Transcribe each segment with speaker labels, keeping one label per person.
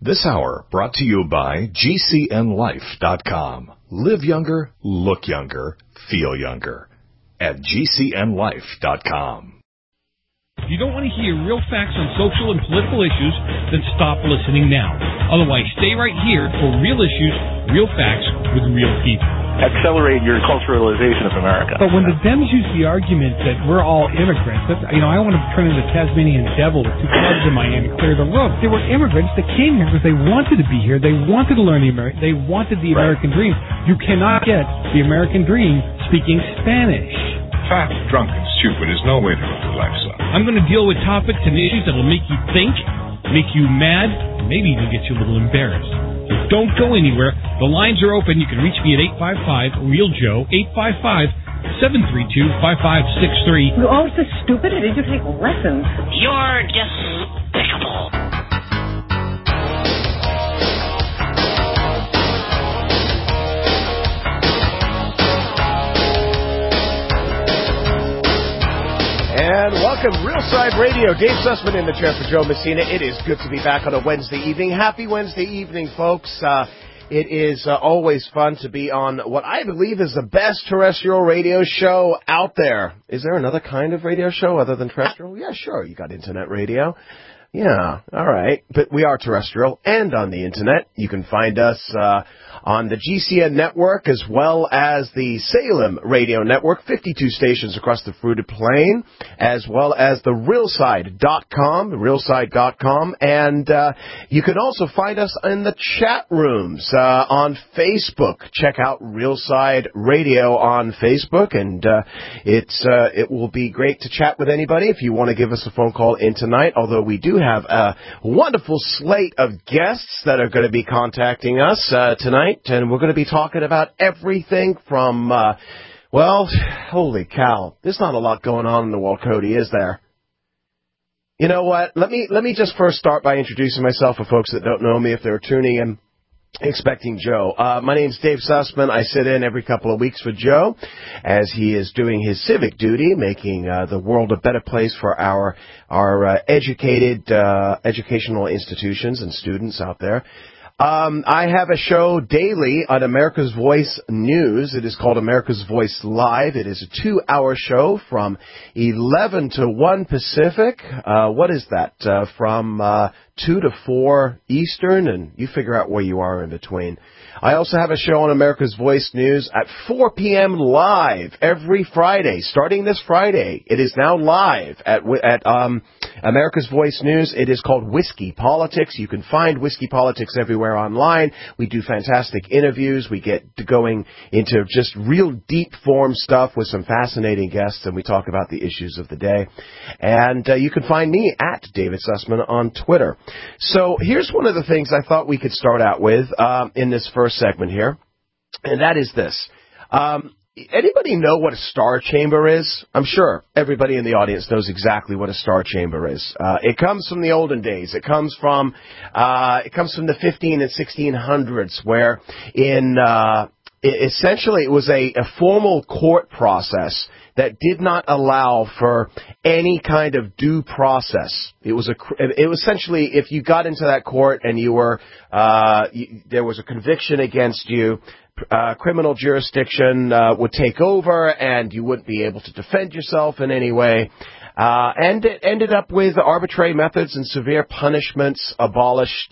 Speaker 1: This hour brought to you by GCNLife.com. Live younger, look younger, feel younger. At GCNLife.com.
Speaker 2: If you don't want to hear real facts on social and political issues, then stop listening now. Otherwise, stay right here for real issues, real facts with real people.
Speaker 3: Accelerate your culturalization of America.
Speaker 2: But when the Dems use the argument that we're all immigrants, that's, I want to turn into the Tasmanian devil with two clubs in Miami, clear the road. They were immigrants that came here because they wanted to be here. They wanted to learn they wanted the American dream. You cannot get the American dream speaking Spanish.
Speaker 4: Fat, drunk, and stupid is no way to live your life, son.
Speaker 2: I'm going to deal with topics and issues that will make you think, make you mad, and maybe even get you a little embarrassed. So don't go anywhere. The lines are open. You can reach me at 855-REAL-JOE, 855-732-5563.
Speaker 5: You're all so stupid. Did you take lessons?
Speaker 6: You're despicable.
Speaker 7: And welcome, Real Side Radio. Dave Sussman in the chair for Joe Messina. It is good to be back on a Wednesday evening. Happy Wednesday evening, folks. It is always fun to be on what I believe is the best terrestrial radio show out there. Is there another kind of radio show other than terrestrial? Yeah, sure. You got internet radio. Yeah, all right. But we are terrestrial and on the internet. You can find us on the GCN network as well as the Salem radio network, 52 stations across the fruited plain, as well as the realside.com, and you can also find us in the chat rooms on Facebook. Check out Realside Radio on Facebook, and it will be great to chat with anybody if you want to give us a phone call in tonight, although we do have a wonderful slate of guests that are going to be contacting us tonight, and we're going to be talking about everything from, holy cow, there's not a lot going on in the world, Cody, is there? You know what? Let me just first start by introducing myself for folks that don't know me if they're tuning in expecting Joe. My name's Dave Sussman. I sit in every couple of weeks for Joe as he is doing his civic duty, making the world a better place for our educated educational institutions and students out there. I have a show daily on America's Voice News. It is called America's Voice Live. It is a 2-hour show from 11 to 1 Pacific. What is that? From 2 to 4 Eastern, and you figure out where you are in between. I also have a show on America's Voice News at 4 p.m. live every Friday. Starting this Friday, it is now live at America's Voice News. It is called Whiskey Politics. You can find Whiskey Politics everywhere online. We do fantastic interviews. We get going into just real deep form stuff with some fascinating guests, and we talk about the issues of the day. And you can find me at David Sussman on Twitter. So here's one of the things I thought we could start out with in this first segment here, and that is this. Anybody know what a star chamber is? I'm sure everybody in the audience knows exactly what a star chamber is. It comes from the olden days. It comes from the 15 and 1600s, where essentially it was a formal court process that did not allow for any kind of due process. It was essentially, if you got into that court and you were there was a conviction against you, criminal jurisdiction would take over, and you wouldn't be able to defend yourself in any way. And it ended up with arbitrary methods and severe punishments abolished.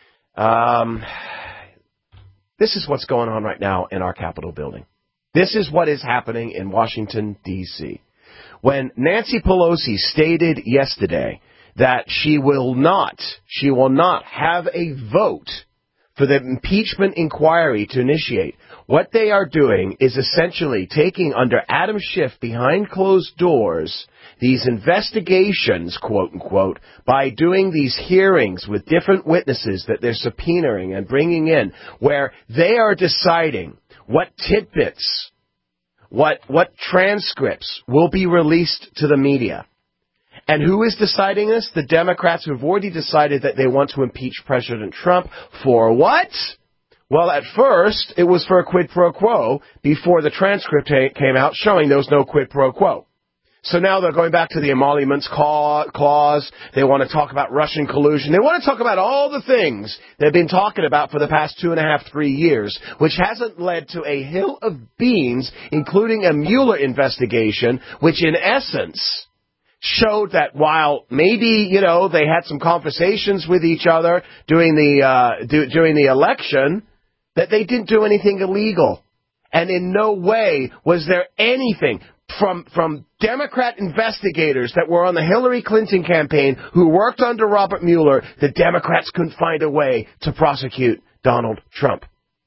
Speaker 7: This is what's going on right now in our Capitol building. This is what is happening in Washington, D.C. When Nancy Pelosi stated yesterday that she will not have a vote for the impeachment inquiry to initiate, what they are doing is essentially taking under Adam Schiff behind closed doors these investigations, quote unquote, by doing these hearings with different witnesses that they're subpoenaing and bringing in, where they are deciding what tidbits, what transcripts will be released to the media. And who is deciding this? The Democrats, who have already decided that they want to impeach President Trump. For what? Well, at first, it was for a quid pro quo before the transcript came out showing there was no quid pro quo. So now they're going back to the emoluments clause. They want to talk about Russian collusion. They want to talk about all the things they've been talking about for the past 2.5, 3 years, which hasn't led to a hill of beans, including a Mueller investigation, which in essence showed that while maybe, they had some conversations with each other during the election, that they didn't do anything illegal. And in no way was there anything from Democrat investigators that were on the Hillary Clinton campaign who worked under Robert Mueller, the Democrats couldn't find a way to prosecute Donald Trump.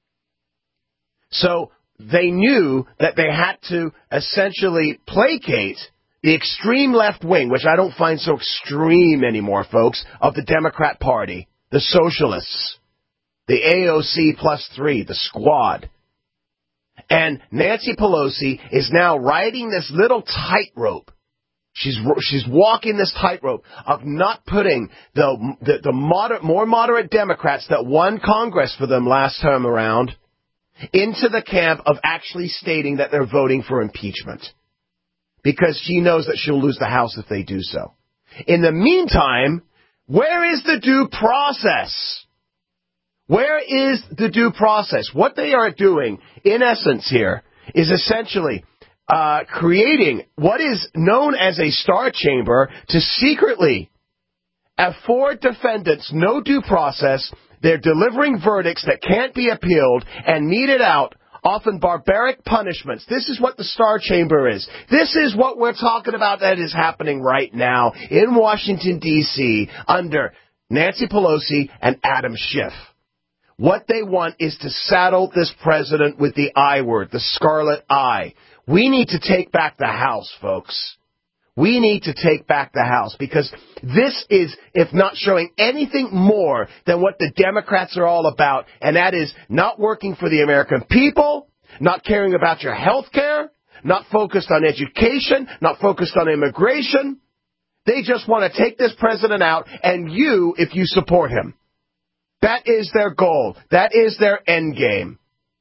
Speaker 7: So they knew that they had to essentially placate the extreme left wing, which I don't find so extreme anymore, folks, of the Democrat Party, the socialists, the AOC +3, the squad. And Nancy Pelosi is now riding this little tightrope. She's walking this tightrope of not putting the more moderate Democrats that won Congress for them last time around into the camp of actually stating that they're voting for impeachment. Because she knows that she'll lose the House if they do so. In the meantime, where is the due process? Where is the due process? What they are doing, in essence here, is essentially creating what is known as a star chamber to secretly afford defendants no due process. They're delivering verdicts that can't be appealed and meted out often barbaric punishments. This is what the Star Chamber is. This is what we're talking about that is happening right now in Washington, D.C. under Nancy Pelosi and Adam Schiff. What they want is to saddle this president with the I word, the scarlet I. We need to take back the House, folks. We need to take back the House because this is, if not showing anything more than what the Democrats are all about, and that is not working for the American people, not caring about your health care, not focused on education, not focused on immigration. They just want to take this president out, and you, if you support him. That is their goal. That is their end game.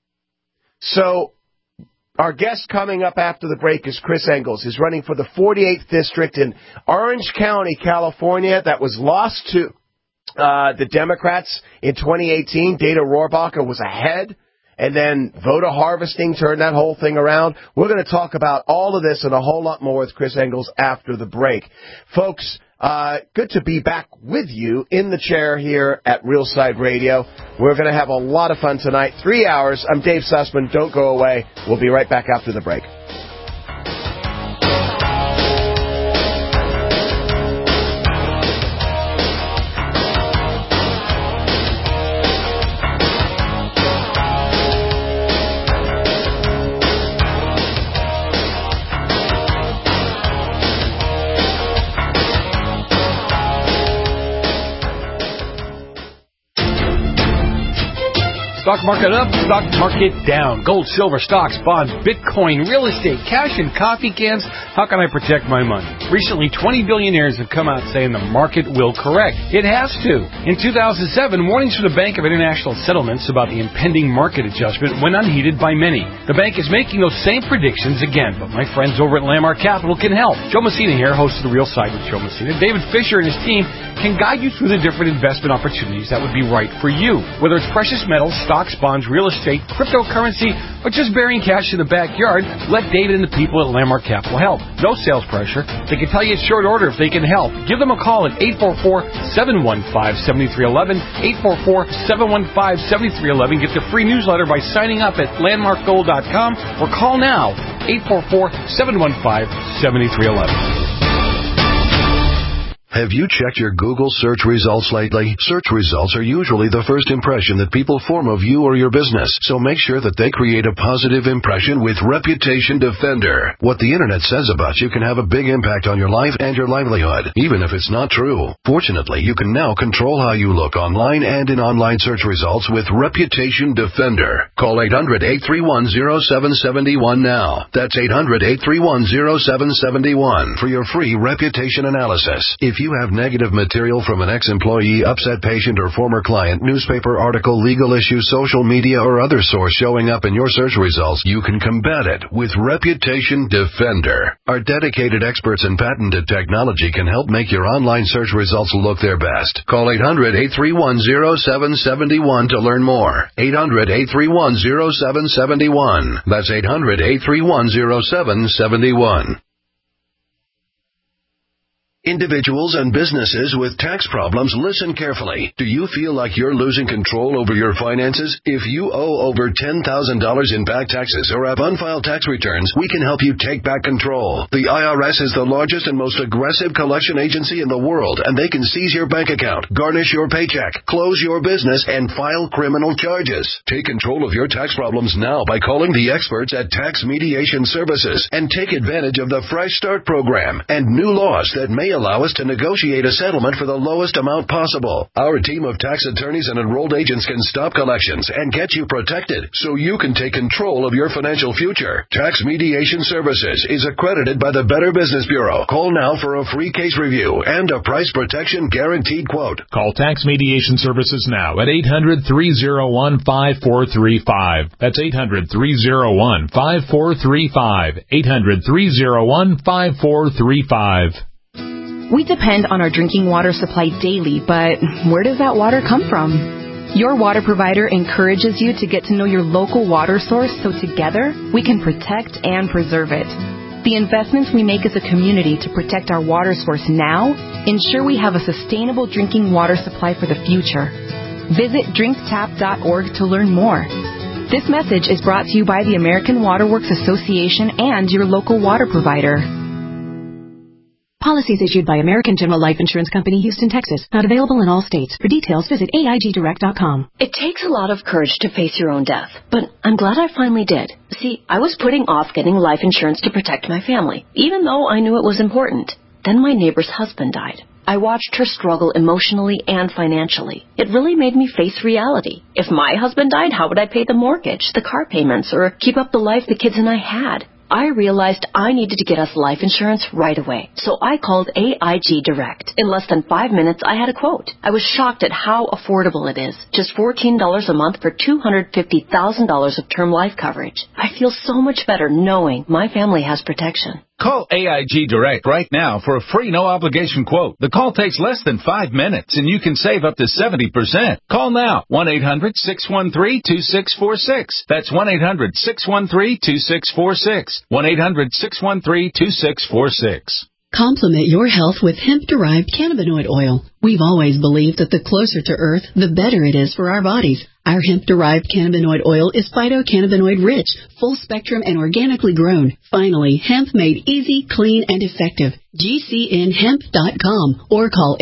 Speaker 7: So, our guest coming up after the break is Chris Engels. He's running for the 48th District in Orange County, California, that was lost to the Democrats in 2018. Dana Rohrabacher was ahead, and then voter harvesting turned that whole thing around. We're going to talk about all of this and a whole lot more with Chris Engels after the break. Folks, good to be back with you in the chair here at Real Side Radio. We're going to have a lot of fun tonight. 3 hours. I'm Dave Sussman. Don't go away. We'll be right back after the break.
Speaker 2: Stock market up, stock market down. Gold, silver, stocks, bonds, Bitcoin, real estate, cash, and coffee cans. How can I protect my money? Recently, 20 billionaires have come out saying the market will correct. It has to. In 2007, warnings from the Bank of International Settlements about the impending market adjustment went unheeded by many. The bank is making those same predictions again, but my friends over at Landmark Capital can help. Joe Messina here, host of The Real Side with Joe Messina. David Fisher and his team can guide you through the different investment opportunities that would be right for you. Whether it's precious metals, stocks, bonds, real estate, cryptocurrency, or just burying cash in the backyard, let David and the people at Landmark Capital help. No sales pressure. They can tell you at short order if they can help. Give them a call at 844-715-7311, 844-715-7311. Get the free newsletter by signing up at landmarkgold.com or call now, 844-715-7311.
Speaker 8: Have you checked your Google search results lately? Search results are usually the first impression that people form of you or your business, so make sure that they create a positive impression with Reputation Defender. What the internet says about you can have a big impact on your life and your livelihood, even if it's not true. Fortunately, you can now control how you look online and in online search results with Reputation Defender. Call 800-831-0771 now. That's 800-831-0771 for your free reputation analysis. If you have negative material from an ex-employee, upset patient, or former client, newspaper article, legal issue, social media, or other source showing up in your search results, you can combat it with Reputation Defender. Our dedicated experts in patented technology can help make your online search results look their best. Call 800-831-0771 to learn more. 800-831-0771. That's 800-831-0771. Individuals and businesses with tax problems, listen carefully. Do you feel like you're losing control over your finances? If you owe over $10,000 in back taxes or have unfiled tax returns, we can help you take back control. The IRS is the largest and most aggressive collection agency in the world, and they can seize your bank account, garnish your paycheck, close your business, and file criminal charges. Take control of your tax problems now by calling the experts at Tax Mediation Services and take advantage of the Fresh Start program and new laws that may allow us to negotiate a settlement for the lowest amount possible. Our team of tax attorneys and enrolled agents can stop collections and get you protected so you can take control of your financial future. Tax Mediation Services is accredited by the Better Business Bureau. Call now for a free case review and a price protection guaranteed quote.
Speaker 9: Call Tax Mediation Services now at 800-301-5435. That's 800-301-5435. 800-301-5435.
Speaker 10: We depend on our drinking water supply daily, but where does that water come from? Your water provider encourages you to get to know your local water source so together we can protect and preserve it. The investments we make as a community to protect our water source now ensure we have a sustainable drinking water supply for the future. Visit drinktap.org to learn more. This message is brought to you by the American Water Works Association and your local water provider.
Speaker 11: Policies issued by American General Life Insurance Company, Houston, Texas. Not available in all states. For details, visit AIGdirect.com.
Speaker 12: It takes a lot of courage to face your own death, but I'm glad I finally did. See, I was putting off getting life insurance to protect my family, even though I knew it was important. Then my neighbor's husband died. I watched her struggle emotionally and financially. It really made me face reality. If my husband died, how would I pay the mortgage, the car payments, or keep up the life the kids and I had? I realized I needed to get us life insurance right away. So I called AIG Direct. In less than 5 minutes, I had a quote. I was shocked at how affordable it is. Just $14 a month for $250,000 of term life coverage. I feel so much better knowing my family has protection.
Speaker 13: Call AIG Direct right now for a free no-obligation quote. The call takes less than 5 minutes, and you can save up to 70%. Call now, 1-800-613-2646. That's 1-800-613-2646. 1-800-613-2646.
Speaker 11: Complement your health with hemp-derived cannabinoid oil. We've always believed that the closer to Earth, the better it is for our bodies. Our hemp-derived cannabinoid oil is phytocannabinoid-rich, full-spectrum, and organically grown. Finally, hemp made easy, clean, and effective. GCNhemp.com or call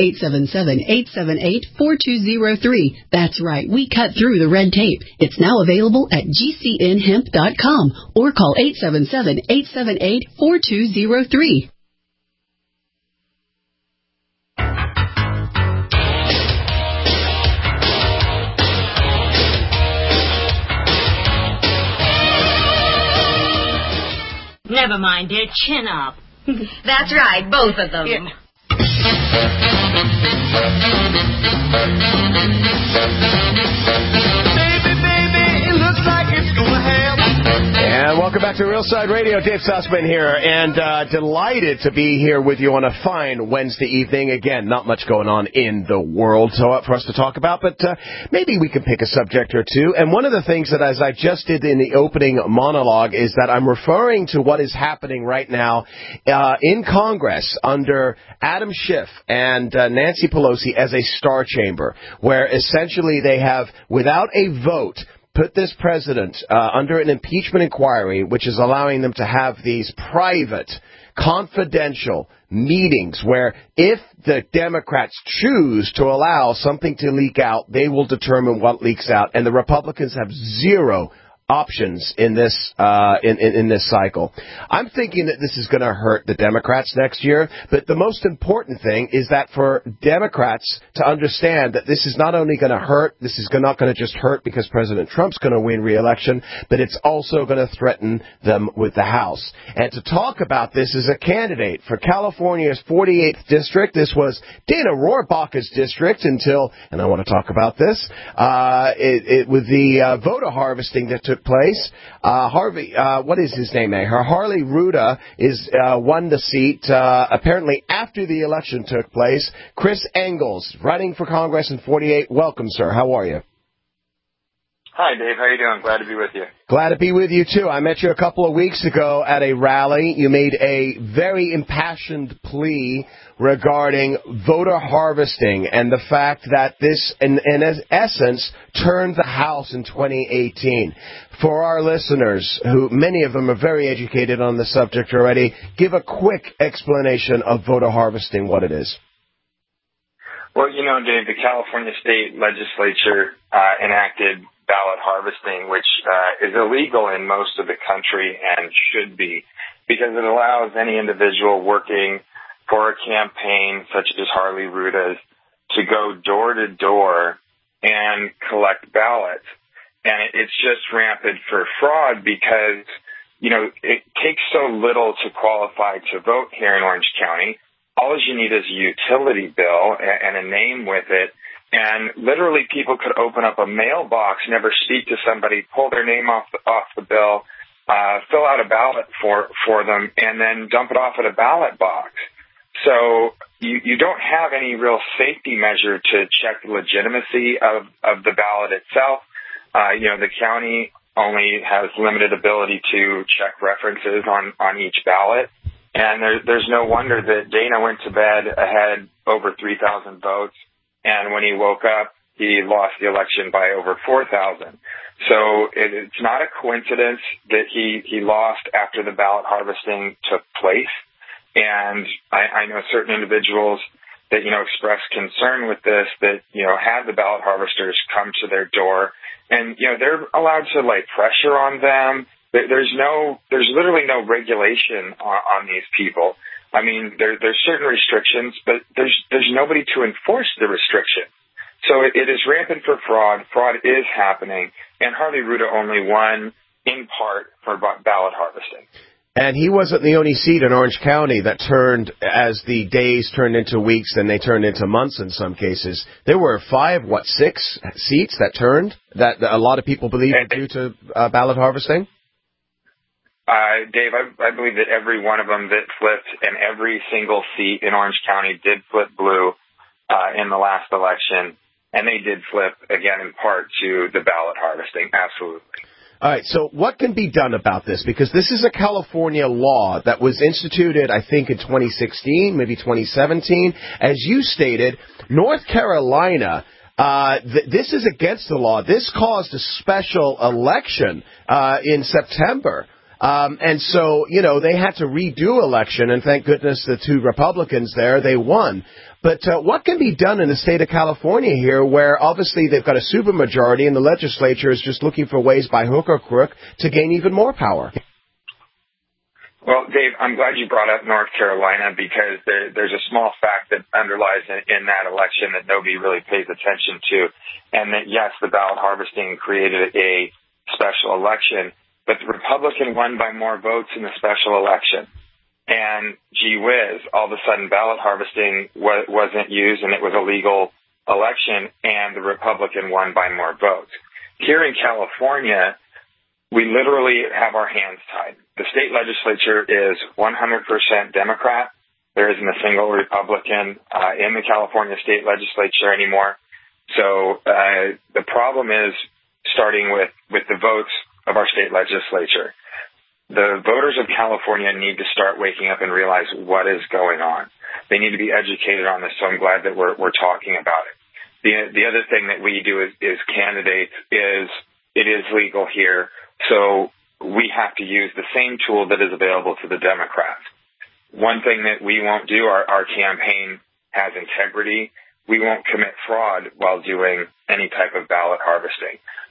Speaker 11: 877-878-4203. That's right, we cut through the red tape. It's now available at GCNhemp.com or call 877-878-4203.
Speaker 6: Never mind, dear. Chin up.
Speaker 5: That's right, both of them.
Speaker 6: Yeah.
Speaker 14: Baby, it looks like it's gonna happen.
Speaker 7: And welcome back to Real Side Radio. Dave Sussman here, and delighted to be here with you on a fine Wednesday evening. Again, not much going on in the world for us to talk about, but maybe we can pick a subject or two. And one of the things that, as I just did in the opening monologue, is that I'm referring to what is happening right now in Congress under Adam Schiff and Nancy Pelosi as a star chamber, where essentially they have, without a vote, put this president under an impeachment inquiry, which is allowing them to have these private, confidential meetings where if the Democrats choose to allow something to leak out, they will determine what leaks out. And the Republicans have zero options in this in this cycle. I'm thinking that this is going to hurt the Democrats next year, but the most important thing is that for Democrats to understand that this is not only going to hurt, this is not going to just hurt because President Trump's going to win re-election, but it's also going to threaten them with the House. And to talk about this is a candidate for California's 48th district. This was Dana Rohrabacher's district until, and I want to talk about this, with the voter harvesting that took place. What is his name? Harley Ruda won the seat apparently after the election took place. Chris Engels, running for Congress in 48. Welcome, sir. How are you?
Speaker 15: Hi, Dave. How are you doing? Glad to be with you.
Speaker 7: Glad to be with you, too. I met you a couple of weeks ago at a rally. You made a very impassioned plea regarding voter harvesting and the fact that this, in essence, turned the House in 2018. For our listeners, who many of them are very educated on the subject already, give a quick explanation of voter harvesting, what it is.
Speaker 15: Well, you know, Dave, the California State Legislature enacted ballot harvesting, which is illegal in most of the country and should be, because it allows any individual working for a campaign such as Harley Ruda's to go door to door and collect ballots. And it's just rampant for fraud because, you know, it takes so little to qualify to vote here in Orange County. All you need is a utility bill and a name with it. And literally people could open up a mailbox, never speak to somebody, pull their name off the bill, fill out a ballot for them, and then dump it off at a ballot box. So you don't have any real safety measure to check the legitimacy of the ballot itself. You know, the county only has limited ability to check references on each ballot. And there's no wonder that Dana went to bed ahead over 3,000 votes. And when he woke up, he lost the election by over 4,000. So it's not a coincidence that he lost after the ballot harvesting took place. And I know certain individuals that, you know, expressed concern with this, that, you know, had the ballot harvesters come to their door. And, you know, they're allowed to lay pressure on them. There's literally no regulation on these people. I mean, there's certain restrictions, but there's nobody to enforce the restriction. So it is rampant for fraud. Fraud is happening, and Harley Ruda only won in part for ballot harvesting.
Speaker 7: And he wasn't the only seat in Orange County that turned, as the days turned into weeks, then they turned into months in some cases. There were 6 seats that turned, that a lot of people believe were due to ballot harvesting?
Speaker 15: Dave, I believe that every one of them that flipped and every single seat in Orange County did flip blue in the last election, and they did flip, again, in part to the ballot harvesting. Absolutely.
Speaker 7: All right, so what can be done about this? Because this is a California law that was instituted, I think, in 2016, maybe 2017. As you stated, North Carolina, this is against the law. This caused a special election in September. And so, you know, they had to redo election, and thank goodness the 2 Republicans there, they won. But what can be done in the state of California here, where obviously they've got a supermajority and the legislature is just looking for ways by hook or crook to gain even more power?
Speaker 15: Well, Dave, I'm glad you brought up North Carolina, because there's a small fact that underlies in that election that nobody really pays attention to, and that, yes, the ballot harvesting created a special election, but the Republican won by more votes in the special election. And gee whiz, all of a sudden ballot harvesting wasn't used, and it was a legal election, and the Republican won by more votes. Here in California, we literally have our hands tied. The state legislature is 100% Democrat. There isn't a single Republican in the California state legislature anymore. So the problem is starting with the votes of our state legislature. The voters of California need to start waking up and realize what is going on. They need to be educated on this, so I'm glad that we're talking about it. The other thing that we do as candidates is it is legal here, so we have to use the same tool that is available to the Democrats. One thing that we won't do, our campaign has integrity. We won't commit fraud while doing any type of ballot harvesting.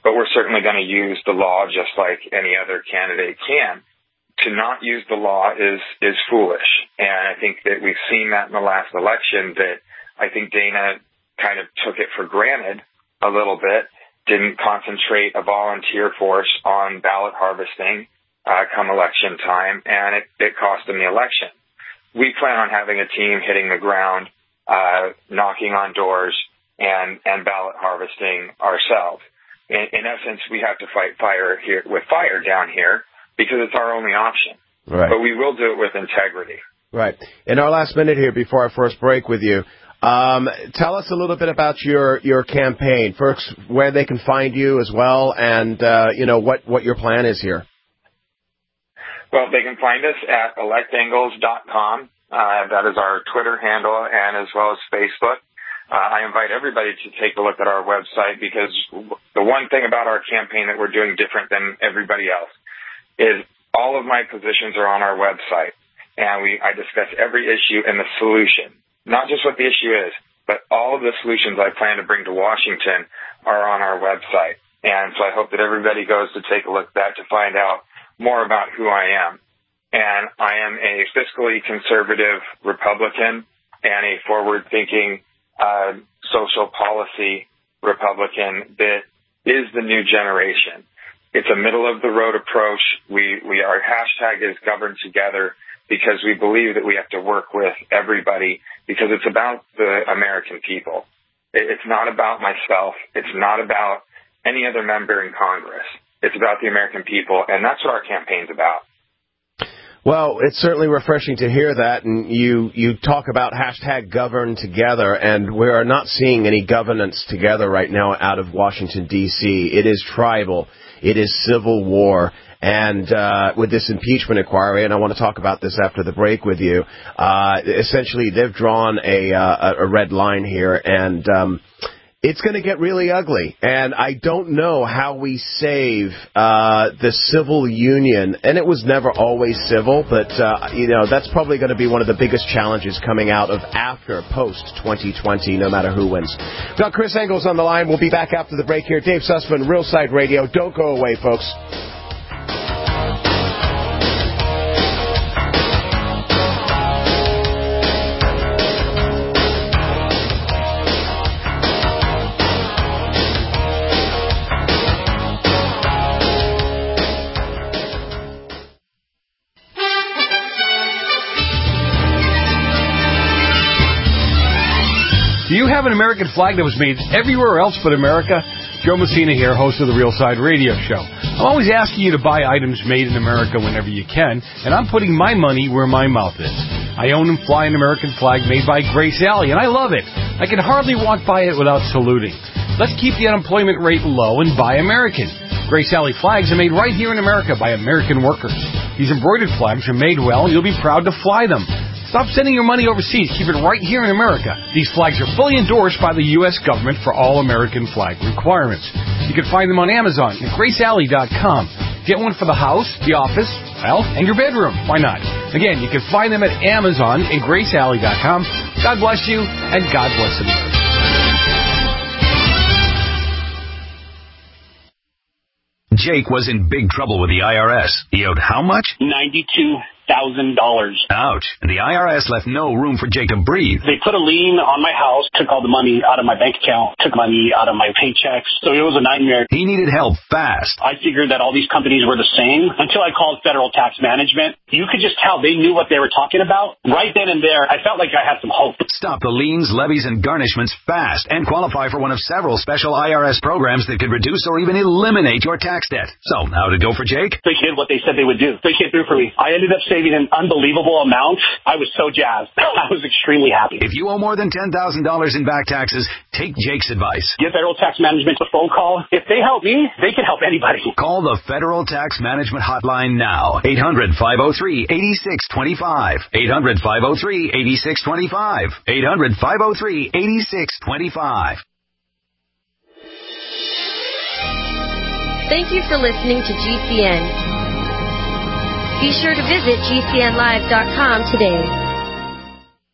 Speaker 15: but we're certainly going to use the law just like any other candidate can. To not use the law is foolish. And I think that we've seen that in the last election, that I think Dana kind of took it for granted a little bit, didn't concentrate a volunteer force on ballot harvesting come election time, and it cost him the election. We plan on having a team hitting the ground, knocking on doors, and ballot harvesting ourselves. In essence, we have to fight fire here with fire down here because it's our only option.
Speaker 7: Right.
Speaker 15: But we will do it with integrity.
Speaker 7: Right. In our last minute here before our first break with you, tell us a little bit about your campaign. First, where they can find you as well, and what your plan is here.
Speaker 15: Well, they can find us at electangles.com. That is our Twitter handle, and as well as Facebook. I invite everybody to take a look at our website, because the one thing about our campaign that we're doing different than everybody else is all of my positions are on our website, and I discuss every issue and the solution, not just what the issue is, but all of the solutions I plan to bring to Washington are on our website. And so I hope that everybody goes to take a look at that to find out more about who I am. And I am a fiscally conservative Republican and a forward-thinking social policy Republican that is the new generation. It's a middle-of-the-road approach. Our hashtag is Govern Together, because we believe that we have to work with everybody, because it's about the American people. It's not about myself. It's not about any other member in Congress. It's about the American people, and that's what our campaign's about.
Speaker 7: Well, it's certainly refreshing to hear that, and you talk about hashtag Govern Together, and we are not seeing any governance together right now out of Washington, D.C. It is tribal. It is civil war. And with this impeachment inquiry, and I want to talk about this after the break with you, essentially they've drawn a red line here, and it's going to get really ugly. And I don't know how we save the civil union. And it was never always civil, but, that's probably going to be one of the biggest challenges coming out of after post-2020, no matter who wins. We've got Chris Engels on the line. We'll be back after the break here. Dave Sussman, Real Side Radio. Don't go away, folks.
Speaker 16: Do you have an American flag that was made everywhere else but America? Joe Messina here, host of the Real Side Radio Show. I'm always asking you to buy items made in America whenever you can, and I'm putting my money where my mouth is. I own and fly an American flag made by Grace Alley, and I love it. I can hardly walk by it without saluting. Let's keep the unemployment rate low and buy American. Grace Alley flags are made right here in America by American workers. These embroidered flags are made well, and you'll be proud to fly them. Stop sending your money overseas. Keep it right here in America. These flags are fully endorsed by the U.S. government for all American flag requirements. You can find them on Amazon and GraceAlley.com. Get one for the house, the office, and your bedroom. Why not? Again, you can find them at Amazon and GraceAlley.com. God bless you, and God bless America.
Speaker 17: Jake was in big trouble with the IRS. He owed how much?
Speaker 18: $92,000.
Speaker 17: Ouch. And the IRS left no room for Jake to breathe.
Speaker 18: They put a lien on my house, took all the money out of my bank account, took money out of my paychecks. So it was a nightmare.
Speaker 17: He needed help fast.
Speaker 18: I figured that all these companies were the same until I called Federal Tax Management. You could just tell they knew what they were talking about. Right then and there, I felt like I had some hope.
Speaker 17: Stop the liens, levies, and garnishments fast and qualify for one of several special IRS programs that could reduce or even eliminate your tax debt. So, how did it go for Jake?
Speaker 18: They did what they said they would do. They came through for me. I ended up saving an unbelievable amount. I was so jazzed. I was extremely happy.
Speaker 17: If you owe more than $10,000 in back taxes, take Jake's advice.
Speaker 18: Give Federal Tax Management a phone call. If they help me, they can help anybody.
Speaker 17: Call the Federal Tax Management Hotline now. 800-503-8625. 800-503-8625. 800-503-8625.
Speaker 19: Thank you for listening to GCN. Be sure to visit GCNlive.com today.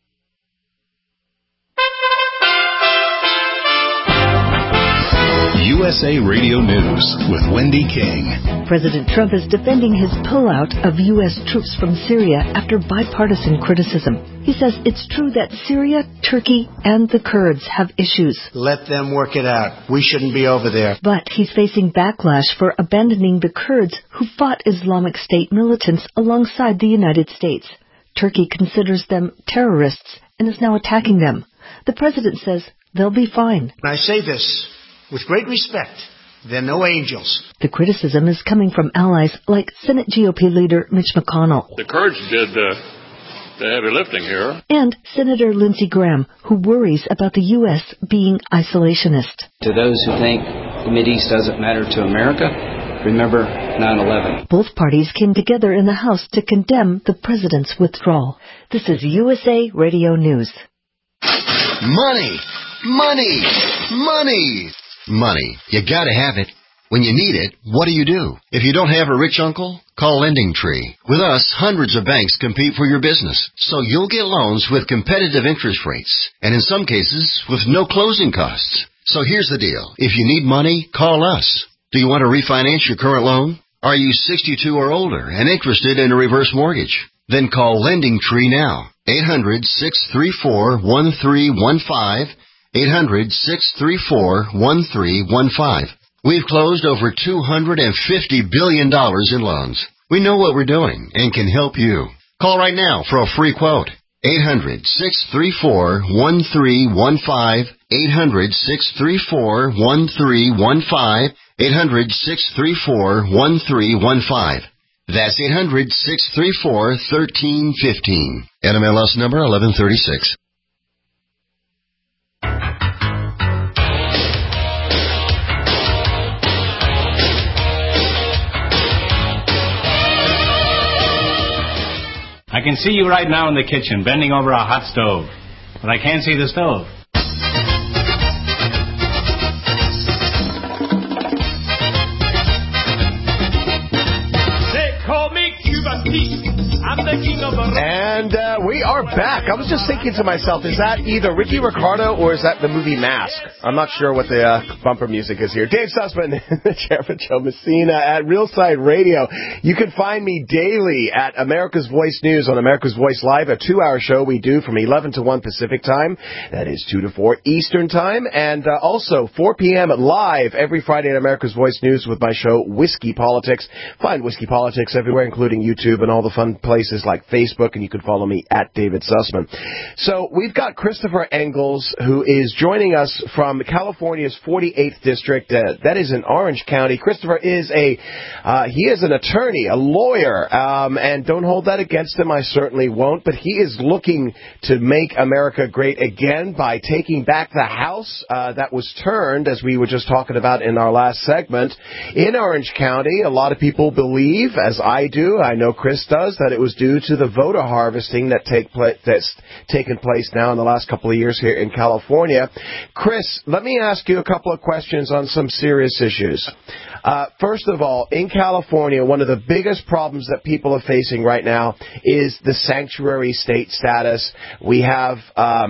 Speaker 8: You
Speaker 1: USA Radio News with Wendy King.
Speaker 20: President Trump is defending his pullout of U.S. troops from Syria after bipartisan criticism. He says it's true that Syria, Turkey, and the Kurds have issues.
Speaker 21: Let them work it out. We shouldn't be over there.
Speaker 20: But he's facing backlash for abandoning the Kurds who fought Islamic State militants alongside the United States. Turkey considers them terrorists and is now attacking them. The president says they'll be fine.
Speaker 21: I say this with great respect. They're no angels.
Speaker 20: The criticism is coming from allies like Senate GOP leader Mitch McConnell.
Speaker 22: The Kurds did the heavy lifting here.
Speaker 20: And Senator Lindsey Graham, who worries about the U.S. being isolationist.
Speaker 23: To those who think the Mideast doesn't matter to America, remember 9/11.
Speaker 20: Both parties came together in the House to condemn the president's withdrawal. This is USA Radio News.
Speaker 24: Money! Money! Money! Money. You gotta have it. When you need it, what do? If you don't have a rich uncle, call LendingTree. With us, hundreds of banks compete for your business, so you'll get loans with competitive interest rates, and in some cases, with no closing costs. So here's the deal. If you need money, call us. Do you want to refinance your current loan? Are you 62 or older and interested in a reverse mortgage? Then call LendingTree now. 800-634-1315. 800-634-1315. We've closed over $250 billion in loans. We know what we're doing and can help you. Call right now for a free quote. 800-634-1315. 800-634-1315. 800-634-1315. That's 800-634-1315. NMLS number 1136.
Speaker 25: I can see you right now in the kitchen, bending over a hot stove. But I can't see the stove.
Speaker 14: They call me Cuban Pete. I'm the king of the...
Speaker 7: And we are back. I was just thinking to myself, is that either Ricky Ricardo or is that the movie Mask? I'm not sure what the bumper music is here. Dave Sussman, the chair for Joe Messina at Realside Radio. You can find me daily at America's Voice News on America's Voice Live, a 2-hour show we do from 11 to 1 Pacific time. That is 2 to 4 Eastern time. And also 4 p.m. live every Friday at America's Voice News with my show Whiskey Politics. Find Whiskey Politics everywhere, including YouTube and all the fun places like Facebook, and you can follow me at David Sussman. So we've got Christopher Engels, who is joining us from California's 48th District. That is in Orange County. Christopher is he is an attorney, a lawyer, and don't hold that against him. I certainly won't. But he is looking to make America great again by taking back the House that was turned, as we were just talking about in our last segment, in Orange County. A lot of people believe, as I do, I know Chris does, that it was due to the voter harvesting that's taken place now in the last couple of years here in California. Chris, let me ask you a couple of questions on some serious issues. First of all, in California, one of the biggest problems that people are facing right now is the sanctuary state status. We have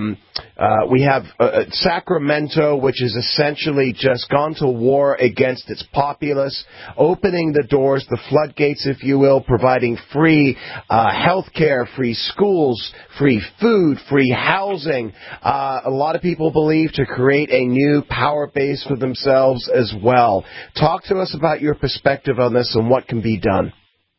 Speaker 7: Sacramento, which has essentially just gone to war against its populace, opening the doors, the floodgates, if you will, providing free health care, free schools, free food, free housing. A lot of people believe to create a new power base for themselves as well. Talk to us about your perspective on this and what can be done.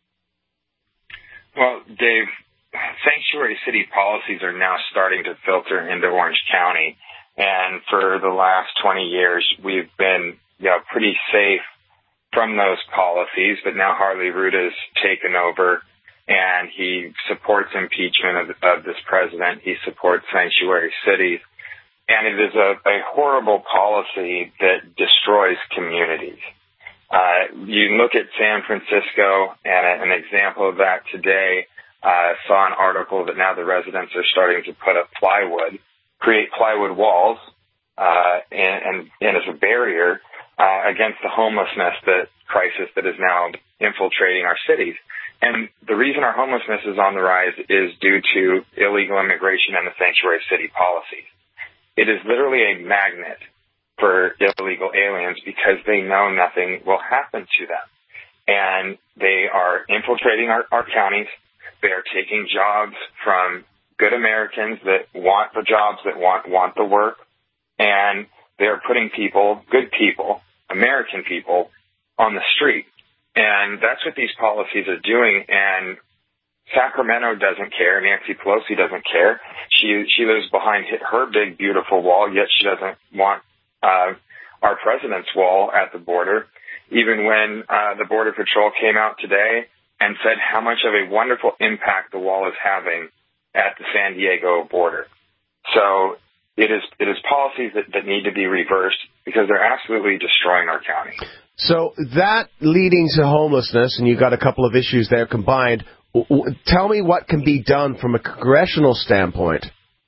Speaker 15: Well, Dave, sanctuary city policies are now starting to filter into Orange County. And for the last 20 years, we've been pretty safe from those policies. But now Harley Ruta's taken over, and he supports impeachment of this president. He supports sanctuary cities. And it is a horrible policy that destroys communities. You look at San Francisco, and an example of that today, saw an article that now the residents are starting to put up plywood, create plywood walls, and as a barrier against the homelessness crisis that is now infiltrating our cities. And the reason our homelessness is on the rise is due to illegal immigration and the sanctuary city policies. It is literally a magnet for illegal aliens because they know nothing will happen to them. And they are infiltrating our counties. They are taking jobs from good Americans that want the jobs, that want the work. And they are putting people, good people, American people, on the street. And that's what these policies are doing. And Sacramento doesn't care. Nancy Pelosi doesn't care. She lives behind her big, beautiful wall, yet she doesn't want our president's wall at the border. Even when the Border Patrol came out today and said how much of a wonderful impact the wall is having at the San Diego border. So it is policies that need to be reversed because they're absolutely destroying our county.
Speaker 7: So that leading to homelessness, and you've got a couple of issues there combined. Tell me what can be done from a congressional standpoint.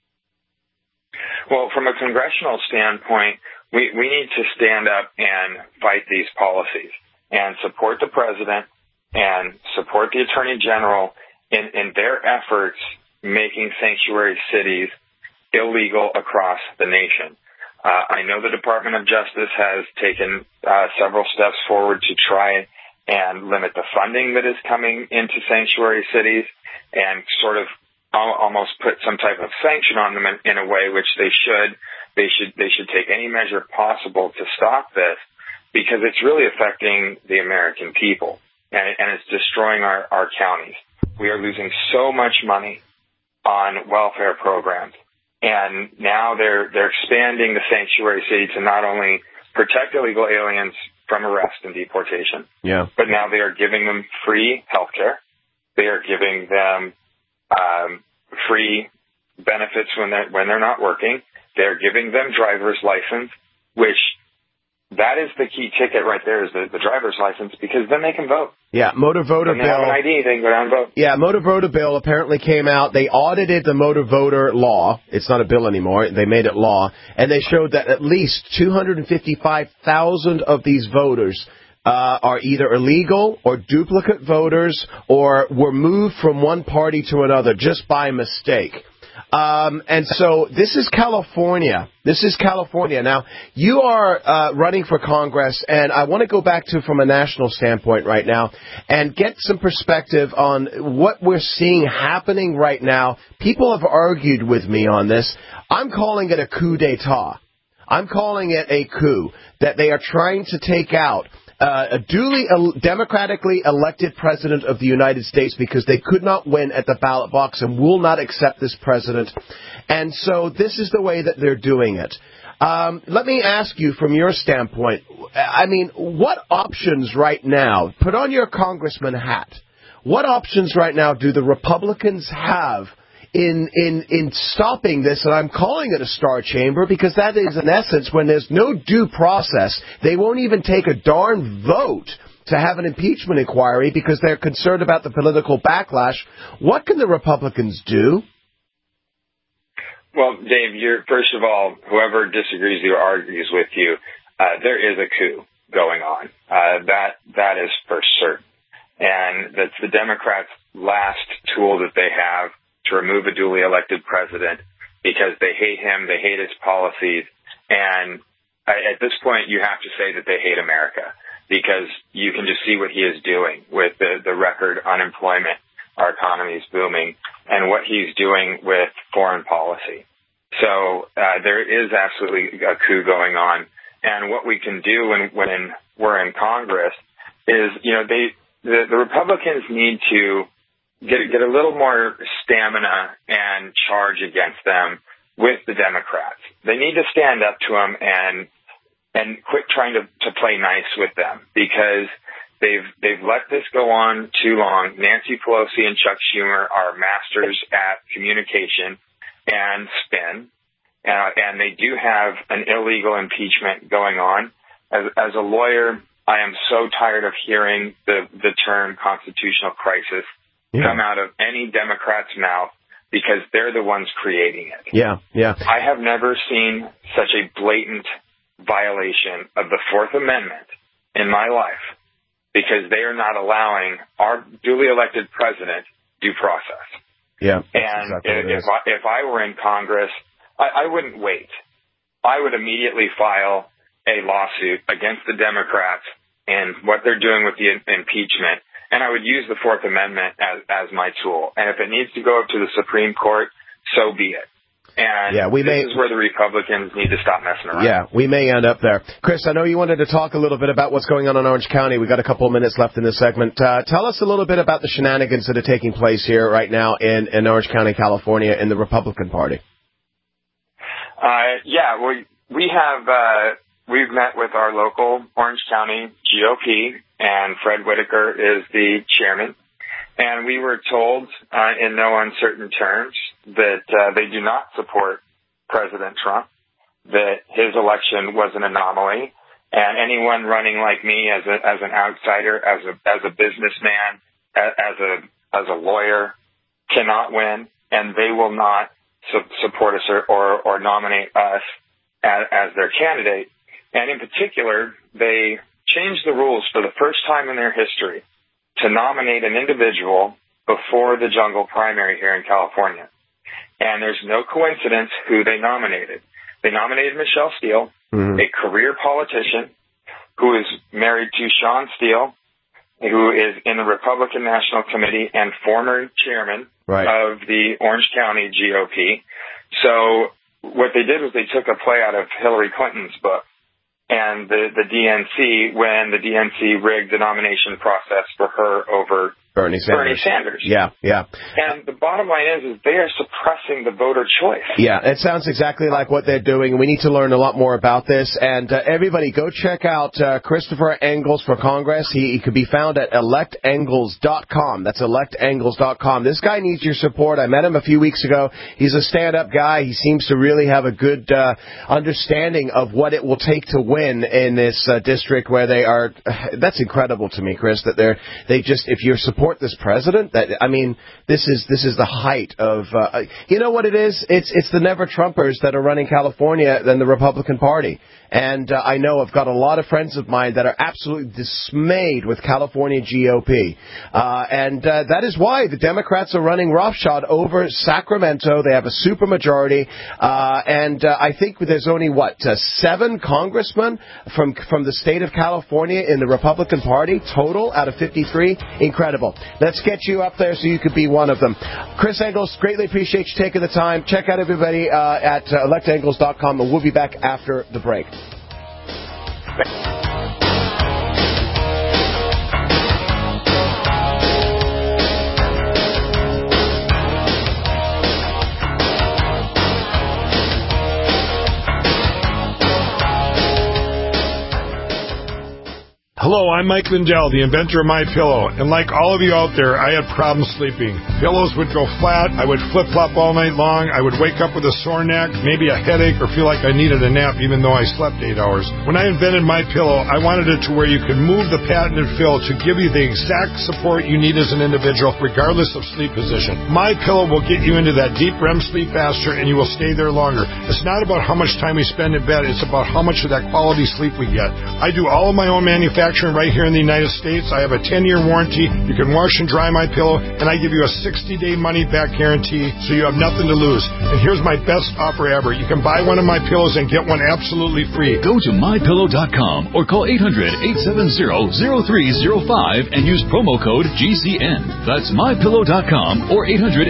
Speaker 15: Well, from a congressional standpoint, we need to stand up and fight these policies and support the president and support the attorney general in their efforts making sanctuary cities illegal across the nation. I know the Department of Justice has taken several steps forward to try and limit the funding that is coming into sanctuary cities and sort of almost put some type of sanction on them in a way which they should. They should take any measure possible to stop this because it's really affecting the American people and it's destroying our counties. We are losing so much money on welfare programs. And now they're expanding the sanctuary city to not only protect illegal aliens from arrest and deportation, but now they are giving them free health care. They are giving them free benefits when they're not working. They're giving them driver's license, which that is the key ticket right there, is the driver's license, because then they can vote.
Speaker 7: Yeah, motor voter
Speaker 15: bill.
Speaker 7: They have
Speaker 15: an ID, they can go down and vote.
Speaker 7: Yeah, motor voter bill apparently came out. They audited the motor voter law. It's not a bill anymore. They made it law. And they showed that at least 255,000 of these voters are either illegal or duplicate voters or were moved from one party to another just by mistake. And so this is California. Now, you are running for Congress, and I want to go back to from a national standpoint right now and get some perspective on what we're seeing happening right now. People have argued with me on this. I'm calling it a coup d'etat. I'm calling it a coup, that they are trying to take out a duly democratically elected president of the United States because they could not win at the ballot box and will not accept this president. And so this is the way that they're doing it. Let me ask you from your standpoint, I mean, what options right now, put on your congressman hat, what options right now do the Republicans have in stopping this? And I'm calling it a star chamber because that is, in essence, when there's no due process, they won't even take a darn vote to have an impeachment inquiry because they're concerned about the political backlash. What can the Republicans do?
Speaker 15: Well, Dave, first of all, whoever disagrees with you or argues with you, there is a coup going on. That is for certain. And that's the Democrats' last tool that they have to remove a duly elected president because they hate him, they hate his policies, and at this point you have to say that they hate America because you can just see what he is doing with the record unemployment, our economy is booming, and what he's doing with foreign policy. So there is absolutely a coup going on, and what we can do when we're in Congress is, the Republicans need to get a little more stamina and charge against them with the Democrats. They need to stand up to them and quit trying to play nice with them because they've let this go on too long. Nancy Pelosi and Chuck Schumer are masters at communication and spin, and they do have an illegal impeachment going on. As a lawyer, I am so tired of hearing the term constitutional crisis come out of any Democrat's mouth because they're the ones creating it.
Speaker 7: Yeah.
Speaker 15: I have never seen such a blatant violation of the Fourth Amendment in my life because they are not allowing our duly elected president due process.
Speaker 7: Yeah.
Speaker 15: And
Speaker 7: exactly
Speaker 15: if I were in Congress, I wouldn't wait. I would immediately file a lawsuit against the Democrats and what they're doing with the impeachment, and I would use the Fourth Amendment as my tool. And if it needs to go up to the Supreme Court, so be it. And this is where the Republicans need to stop messing around.
Speaker 7: Yeah, we may end up there. Chris, I know you wanted to talk a little bit about what's going on in Orange County. We've got a couple of minutes left in this segment. Tell us a little bit about the shenanigans that are taking place here right now in Orange County, California, in the Republican Party.
Speaker 15: We've met with our local Orange County GOP, and Fred Whitaker is the chairman. And we were told in no uncertain terms that they do not support President Trump, that his election was an anomaly, and anyone running like me as an outsider, as a businessman, as a lawyer, cannot win, and they will not support us or nominate us as their candidate. And in particular, they changed the rules for the first time in their history to nominate an individual before the jungle primary here in California. And there's no coincidence who they nominated. They nominated Michelle Steele, a career politician who is married to Sean Steele, who is in the Republican National Committee and former chairman of the Orange County GOP. So what they did was they took a play out of Hillary Clinton's book and the DNC, when the DNC rigged the nomination process for her over Bernie Sanders.
Speaker 7: Yeah.
Speaker 15: And the bottom line is they are suppressing the voter choice.
Speaker 7: Yeah, it sounds exactly like what they're doing. We need to learn a lot more about this. And everybody, go check out Christopher Engels for Congress. He could be found at electengels.com. That's electengels.com. This guy needs your support. I met him a few weeks ago. He's a stand-up guy. He seems to really have a good understanding of what it will take to win in this district where they are. That's incredible to me, Chris, that they just, if you're support this president, this is the height of you know what it is, it's the never Trumpers that are running California than the Republican Party. And I know I've got a lot of friends of mine that are absolutely dismayed with California GOP. And that is why the Democrats are running roughshod over Sacramento. They have a supermajority. And I think there's only, 7 congressmen from the state of California in the Republican Party total out of 53. Incredible. Let's get you up there so you could be one of them. Chris Engels, greatly appreciate you taking the time. Check out everybody at electengels.com, and we'll be back after the break.
Speaker 2: Hello, I'm Mike Lindell, the inventor of MyPillow, and like all of you out there, I had problems sleeping. Pillows would go flat, I would flip-flop all night long, I would wake up with a sore neck, maybe a headache, or feel like I needed a nap even though I slept 8 hours. When I invented MyPillow, I wanted it to where you could move the patented fill to give you the exact support you need as an individual, regardless of sleep position. MyPillow will get you into that deep REM sleep faster, and you will stay there longer. It's not about how much time we spend in bed, it's about how much of that quality sleep we get. I do all of my own manufacturing right here in the United States. I have a 10-year warranty. You can wash and dry MyPillow, and I give you a 60-day money-back guarantee, so you have nothing to lose. And here's my best offer ever. You can buy one of my pillows and get one absolutely free.
Speaker 3: Go to MyPillow.com or call 800-870-0305 and use promo code GCN. That's MyPillow.com or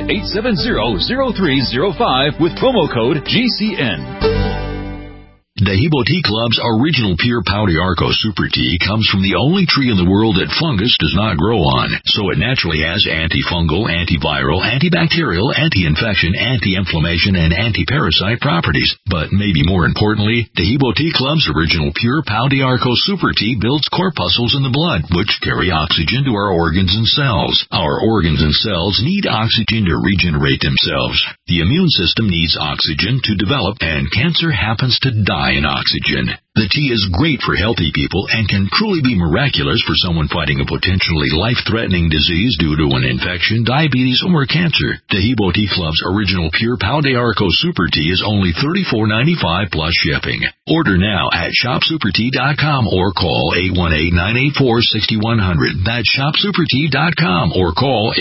Speaker 3: 800-870-0305 with promo code GCN.
Speaker 4: Dehibo Tea Club's original pure Pau d'Arco Super Tea comes from the only tree in the world that fungus does not grow on, so it naturally has antifungal, antiviral, antibacterial, anti-infection, anti-inflammation, and anti-parasite properties. But maybe more importantly, Dehibo Tea Club's original pure Pau d'Arco Super Tea builds corpuscles in the blood, which carry oxygen to our organs and cells. Our organs and cells need oxygen to regenerate themselves. The immune system needs oxygen to develop, and cancer happens to die in oxygen. The tea is great for healthy people and can truly be miraculous for someone fighting a potentially life-threatening disease due to an infection, diabetes, or cancer. Dehibo Tea Club's original pure Pau d'Arco Super Tea is only $34.95 plus shipping. Order now at shopsupertea.com or call 818-984-6100. That's shopsupertea.com or call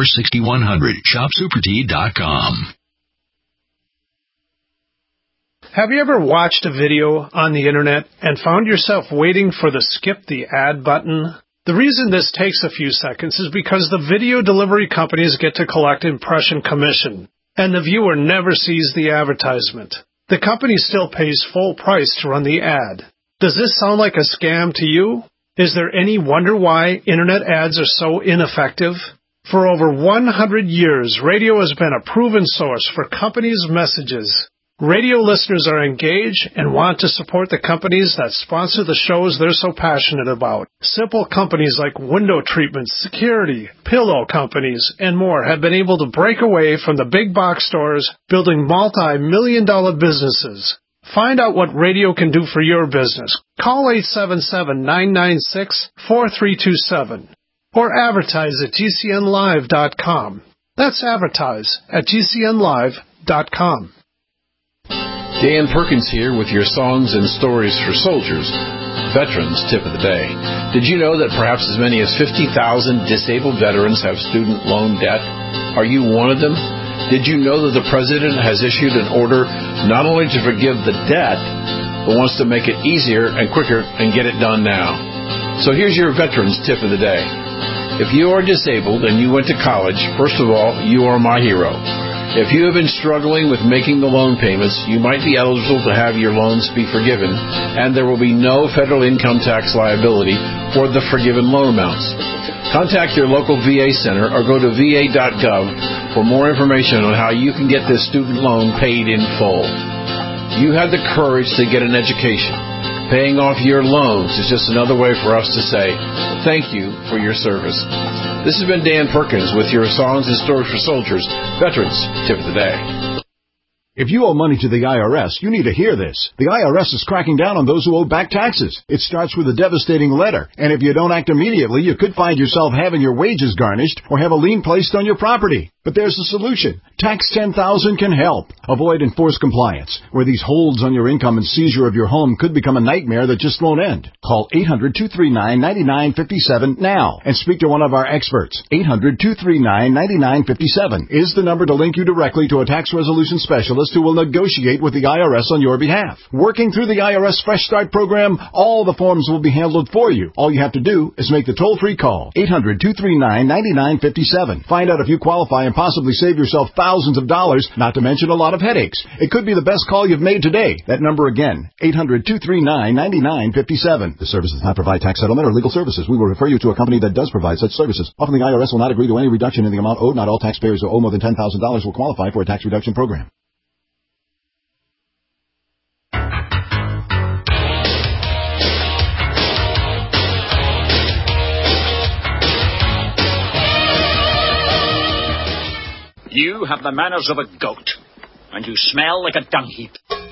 Speaker 4: 818-984-6100. shopsupertea.com.
Speaker 9: Have you ever watched a video on the internet and found yourself waiting for the skip the ad button? The reason this takes a few seconds is because the video delivery companies get to collect impression commission, and the viewer never sees the advertisement. The company still pays full price to run the ad. Does this sound like a scam to you? Is there any wonder why internet ads are so ineffective? For over 100 years, radio has been a proven source for companies' messages. Radio listeners are engaged and want to support the companies that sponsor the shows they're so passionate about. Simple companies like window treatment, security, pillow companies, and more have been able to break away from the big box stores, building multi-million-dollar businesses. Find out what radio can do for your business. Call 877-996-4327 or advertise at GCNlive.com. That's advertise at GCNlive.com.
Speaker 10: Dan Perkins here with your songs and stories for soldiers. Veterans Tip of the Day. Did you know that perhaps as many as 50,000 disabled veterans have student loan debt? Are you one of them? Did you know that the President has issued an order not only to forgive the debt, but wants to make it easier and quicker and get it done now? So here's your Veterans Tip of the Day. If you are disabled and you went to college, first of all, you are my hero. If you have been struggling with making the loan payments, you might be eligible to have your loans be forgiven, and there will be no federal income tax liability for the forgiven loan amounts. Contact your local VA center or go to va.gov for more information on how you can get this student loan paid in full. You had the courage to get an education. Paying off your loans is just another way for us to say thank you for your service. This has been Dan Perkins with your Songs and Stories for Soldiers Veterans Tip of the Day.
Speaker 11: If you owe money to the IRS, you need to hear this. The IRS is cracking down on those who owe back taxes. It starts with a devastating letter, and if you don't act immediately, you could find yourself having your wages garnished or have a lien placed on your property. But there's a solution. Tax 10,000 can help. Avoid enforced compliance, where these holds on your income and seizure of your home could become a nightmare that just won't end. Call 800-239-9957 now and speak to one of our experts. 800-239-9957 is the number to link you directly to a tax resolution specialist who will negotiate with the IRS on your behalf. Working through the IRS Fresh Start program, all the forms will be handled for you. All you have to do is make the toll-free call. 800-239-9957. Find out if you qualify and possibly save yourself thousands of dollars, not to mention a lot of headaches. It could be the best call you've made today. That number again, 800-239-9957. The service does not provide tax settlement or legal services. We will refer you to a company that does provide such services. Often the IRS will not agree to any reduction in the amount owed. Not all taxpayers who owe more than $10,000 will qualify for a tax reduction program.
Speaker 12: You have the manners of a goat, and you smell like a dung heap.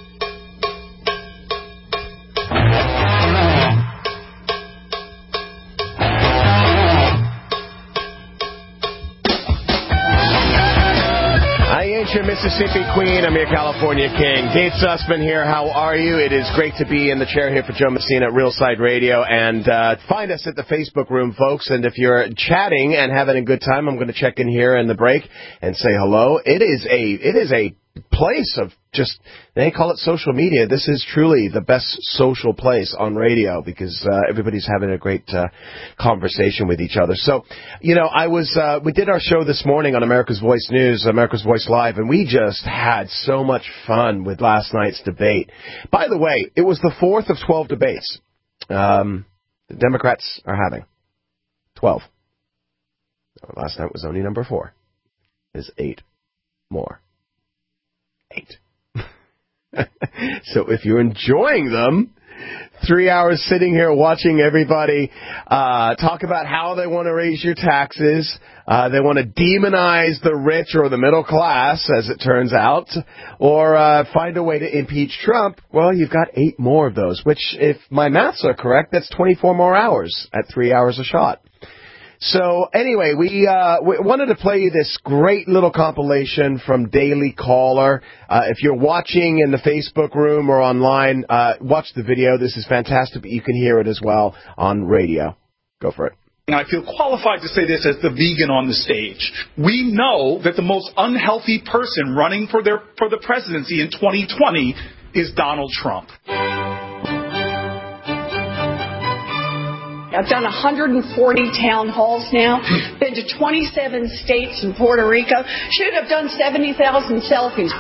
Speaker 7: I ain't your Mississippi Queen. I'm your California King. Dave Sussman here. How are you? It is great to be in the chair here for Joe Messina at Real Side Radio. And find us at the Facebook room, folks. And if you're chatting and having a good time, I'm going to check in here in the break and say hello. It is a place of just, they call it social media. This is truly the best social place on radio because everybody's having a great conversation with each other. So, you know, we did our show this morning on America's Voice News, America's Voice Live, and we just had so much fun with last night's debate. By the way, it was the fourth of 12 debates the Democrats are having. 12. Last night was only number 4. There's 8 more. 8. So if you're enjoying them, 3 hours sitting here watching everybody talk about how they want to raise your taxes, they want to demonize the rich or the middle class, as it turns out, or find a way to impeach Trump, well, you've got 8 more of those, which, if my maths are correct, that's 24 more hours at 3 hours a shot. So anyway, we wanted to play you this great little compilation from Daily Caller. If you're watching in the Facebook room or online, watch the video. This is fantastic, but you can hear it as well on radio. Go for it.
Speaker 13: I feel qualified to say this as the vegan on the stage. We know that the most unhealthy person running for the presidency in 2020 is Donald Trump.
Speaker 5: I've done 140 town halls now, been to 27 states and Puerto Rico. Should have done 70,000 selfies.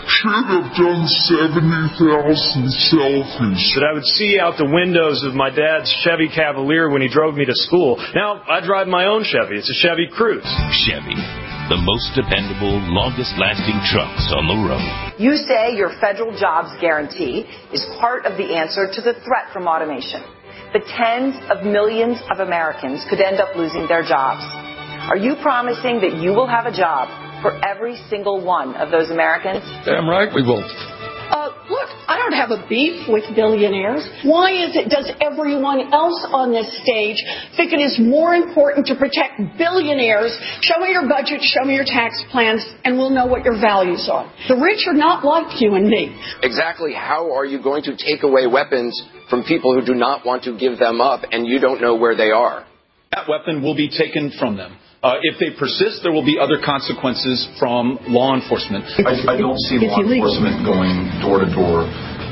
Speaker 6: That I would see out the windows of my dad's Chevy Cavalier when he drove me to school. Now I drive my own Chevy. It's a Chevy Cruze.
Speaker 16: Chevy, the most dependable, longest-lasting trucks on the road.
Speaker 17: You say your federal jobs guarantee is part of the answer to the threat from automation. But tens of millions of Americans could end up losing their jobs. Are you promising that you will have a job for every single one of those Americans?
Speaker 18: Damn right we will.
Speaker 5: Look, I don't have a beef with billionaires. Why does everyone else on this stage think it is more important to protect billionaires? Show me your budget, show me your tax plans, and we'll know what your values are. The rich are not like you and me.
Speaker 26: Exactly how are you going to take away weapons from people who do not want to give them up and you don't know where they are?
Speaker 13: That weapon will be taken from them. If they persist, there will be other consequences from law enforcement.
Speaker 27: I don't see law enforcement going door to door.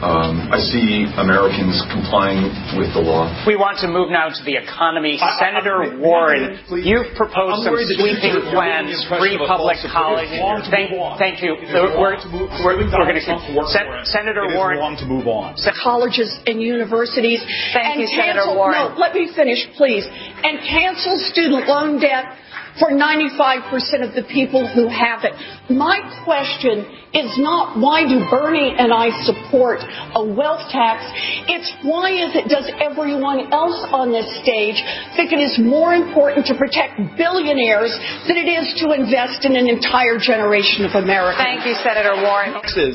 Speaker 27: I see Americans complying with the law.
Speaker 28: We want to move now to the economy. Senator Warren, you've proposed some sweeping plans, free public college. Thank you. We're going to Senator Warren.
Speaker 13: To move on.
Speaker 5: Colleges and universities.
Speaker 17: Thank you, Senator Warren.
Speaker 5: No, let me finish, please. And cancel student loan debt for 95% of the people who have it. My question is not why do Bernie and I support a wealth tax. It's why does everyone else on this stage think it is more important to protect billionaires than it is to invest in an entire generation of Americans?
Speaker 17: Thank you, Senator Warren.
Speaker 13: Taxes.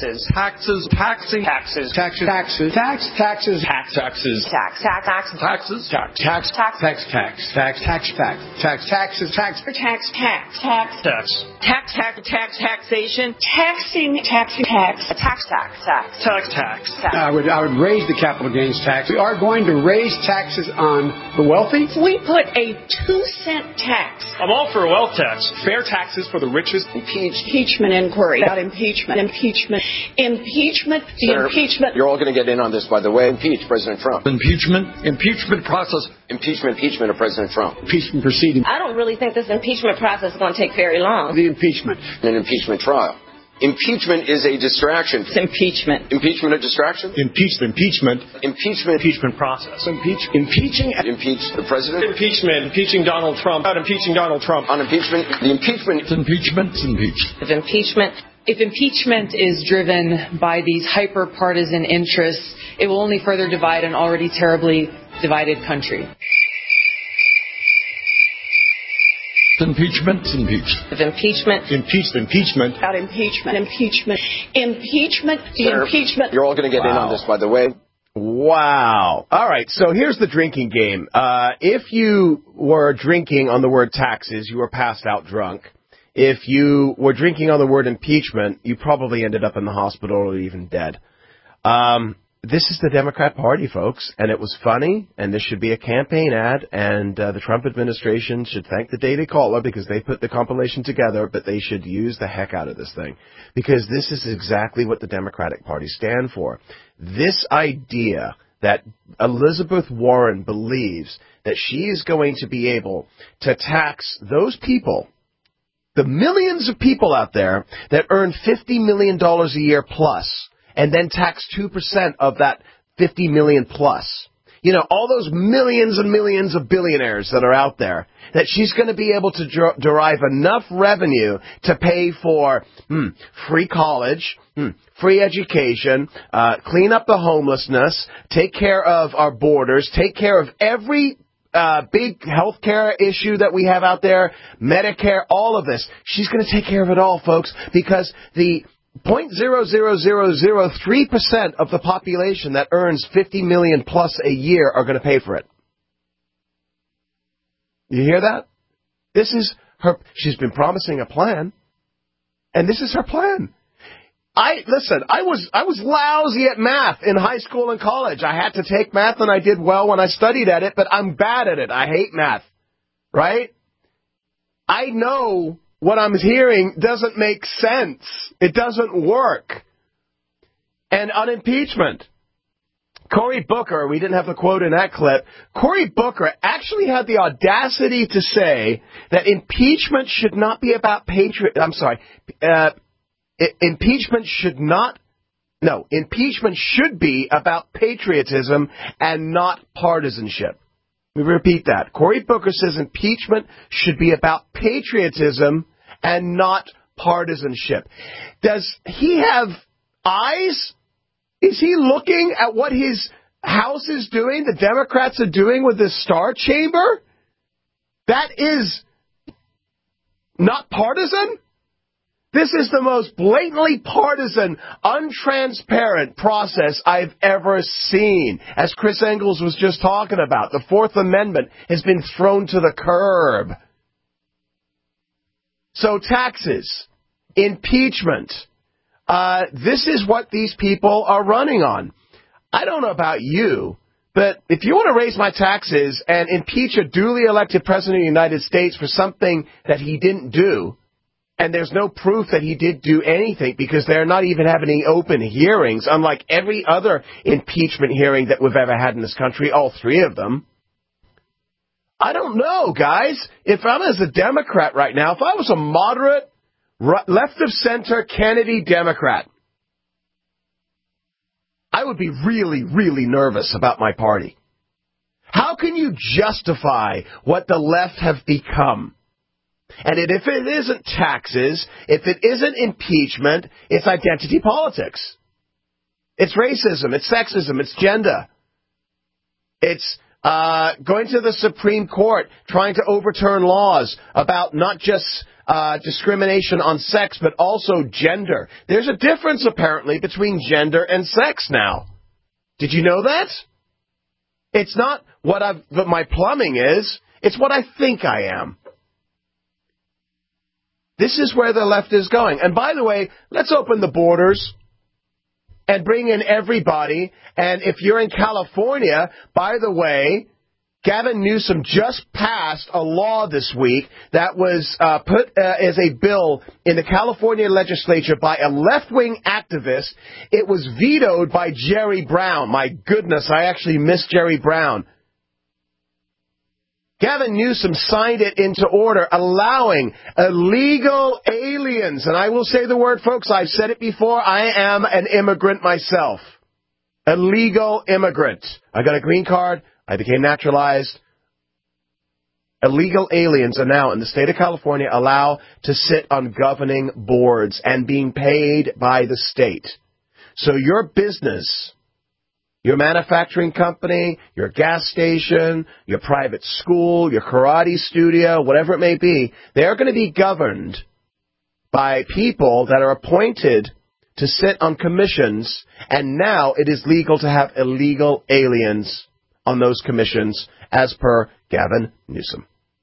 Speaker 28: Taxes.
Speaker 13: Taxing.
Speaker 28: Taxes.
Speaker 13: Taxes.
Speaker 28: Taxes.
Speaker 13: Taxes.
Speaker 28: Taxes.
Speaker 13: Taxes.
Speaker 17: Tax.
Speaker 13: Taxes.
Speaker 28: Tax.
Speaker 13: Tax.
Speaker 28: Tax. Tax. Tax. Tax. Tax. Tax. Taxes. Tax.
Speaker 5: Tax. Tax. Tax.
Speaker 28: Tax.
Speaker 17: Tax. Tax. Taxation.
Speaker 5: Taxing. Tax. Tax.
Speaker 17: Tax.
Speaker 28: Tax. I would raise the capital gains tax. We are going to raise taxes on the wealthy.
Speaker 5: We put a 2-cent tax.
Speaker 6: I'm all for a wealth tax.
Speaker 13: Fair taxes for the richest.
Speaker 5: Impeachment inquiry. About impeachment. Impeachment.
Speaker 26: Senator,
Speaker 5: impeachment.
Speaker 26: You're all going to get in on this, by the way. Impeach President Trump.
Speaker 18: Impeachment process.
Speaker 26: Impeachment of President Trump.
Speaker 13: Impeachment proceeding.
Speaker 17: I don't really think this impeachment process is going to take very long.
Speaker 13: The impeachment.
Speaker 26: An impeachment trial. Impeachment is a distraction.
Speaker 17: It's impeachment.
Speaker 26: Impeachment a distraction?
Speaker 27: Impeachment.
Speaker 6: Impeachment process.
Speaker 26: Impeaching. Impeach the president.
Speaker 6: Impeachment. Impeaching Donald Trump. Not impeaching Donald Trump.
Speaker 26: On impeachment. The impeachment.
Speaker 18: Impeachment.
Speaker 17: If impeachment
Speaker 29: is driven by these hyper-partisan interests, it will only further divide an already terribly divided country.
Speaker 18: Impeachment.
Speaker 5: About impeachment.
Speaker 26: Senator,
Speaker 5: impeachment.
Speaker 26: You're all going to get in on this, by the way.
Speaker 7: Wow. All right, so here's the drinking game. If you were drinking on the word taxes, you were passed out drunk. If you were drinking on the word impeachment, you probably ended up in the hospital or even dead. This is the Democrat Party, folks, and it was funny, and this should be a campaign ad, and the Trump administration should thank the Daily Caller because they put the compilation together, but they should use the heck out of this thing because this is exactly what the Democratic Party stand for. This idea that Elizabeth Warren believes that she is going to be able to tax those people, the millions of people out there that earn $50 million a year plus, and then tax 2% of that 50 million plus. You know, all those millions and millions of billionaires that are out there, that she's going to be able to derive enough revenue to pay for free college, free education, clean up the homelessness, take care of our borders, take care of every big healthcare issue that we have out there, Medicare, all of this. She's going to take care of it all, folks, because the 0.00003% of the population that earns 50 million plus a year are going to pay for it. You hear that? This is her. She's been promising a plan, and this is her plan. I was lousy at math in high school and college. I had to take math, and I did well when I studied at it, but I'm bad at it. I hate math, right? I know what I'm hearing doesn't make sense. It doesn't work. And on impeachment, Cory Booker, we didn't have the quote in that clip, Cory Booker actually had the audacity to say that impeachment should not be about impeachment should be about patriotism and not partisanship. Let me repeat that. Cory Booker says impeachment should be about patriotism and not partisanship. Does he have eyes? Is he looking at what his House is doing, the Democrats are doing with the Star Chamber? That is not partisan? This is the most blatantly partisan, untransparent process I've ever seen. As Chris Engels was just talking about, the Fourth Amendment has been thrown to the curb. So taxes, impeachment, this is what these people are running on. I don't know about you, but if you want to raise my taxes and impeach a duly elected president of the United States for something that he didn't do, and there's no proof that he did do anything because they're not even having any open hearings, unlike every other impeachment hearing that we've ever had in this country, all three of them. I don't know, guys. If I'm as a Democrat right now, if I was a moderate, left-of-center Kennedy Democrat, I would be really, really nervous about my party. How can you justify what the left have become? And if it isn't taxes, if it isn't impeachment, it's identity politics. It's racism, it's sexism, it's gender. It's going to the Supreme Court, trying to overturn laws about not just discrimination on sex, but also gender. There's a difference, apparently, between gender and sex now. Did you know that? It's not what my plumbing is. It's what I think I am. This is where the left is going. And by the way, let's open the borders and bring in everybody. And if you're in California, by the way, Gavin Newsom just passed a law this week that was put as a bill in the California legislature by a left-wing activist. It was vetoed by Jerry Brown. My goodness, I actually miss Jerry Brown. Gavin Newsom signed it into order, allowing illegal aliens, and I will say the word, folks, I've said it before, I am an immigrant myself. A legal immigrant. I got a green card. I became naturalized. Illegal aliens are now in the state of California allowed to sit on governing boards and being paid by the state. So your business, your manufacturing company, your gas station, your private school, your karate studio, whatever it may be, they're going to be governed by people that are appointed to sit on commissions, and now it is legal to have illegal aliens on those commissions, as per Gavin Newsom.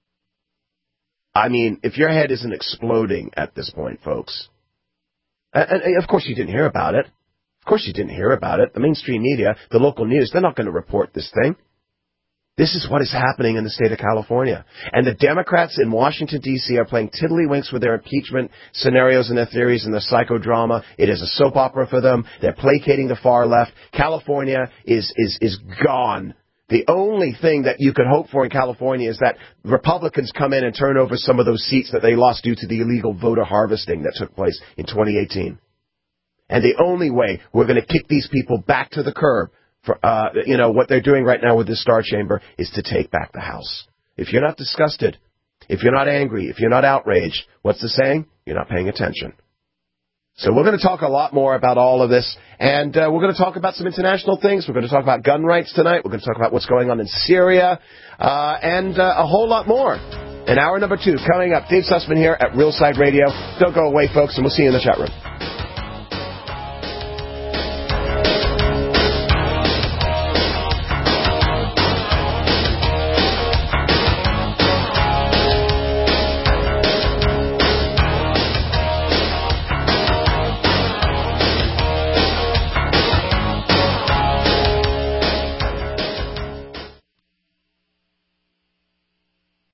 Speaker 7: I mean, if your head isn't exploding at this point, folks, and of course you didn't hear about it. Of course you didn't hear about it. The mainstream media, the local news, they're not going to report this thing. This is what is happening in the state of California. And the Democrats in Washington, D.C. are playing tiddlywinks with their impeachment scenarios and their theories and their psychodrama. It is a soap opera for them. They're placating the far left. California is gone. The only thing that you could hope for in California is that Republicans come in and turn over some of those seats that they lost due to the illegal voter harvesting that took place in 2018. And the only way we're going to kick these people back to the curb for, what they're doing right now with the Star Chamber is to take back the House. If you're not disgusted, if you're not angry, if you're not outraged, what's the saying? You're not paying attention. So we're going to talk a lot more about all of this, and we're going to talk about some international things. We're going to talk about gun rights tonight. We're going to talk about what's going on in Syria, and a whole lot more. In hour number 2, coming up, Dave Sussman here at Real Side Radio. Don't go away, folks, and we'll see you in the chat room.